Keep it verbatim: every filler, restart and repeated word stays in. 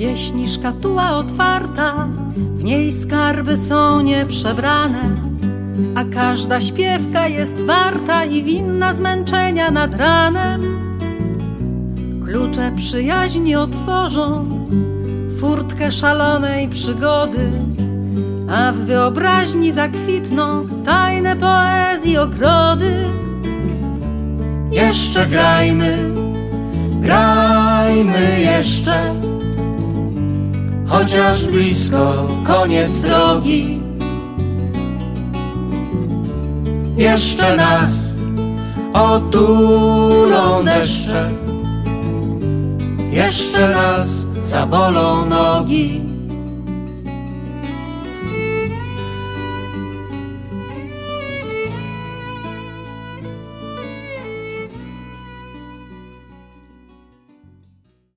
Pieśni szkatuła otwarta, w niej skarby są nieprzebrane, a każda śpiewka jest warta i winna zmęczenia nad ranem. Klucze przyjaźni otworzą furtkę szalonej przygody, a w wyobraźni zakwitną tajne poezji ogrody. Jeszcze grajmy, grajmy jeszcze, chociaż blisko koniec drogi. Jeszcze nas otulą deszcze, jeszcze nas zabolą nogi.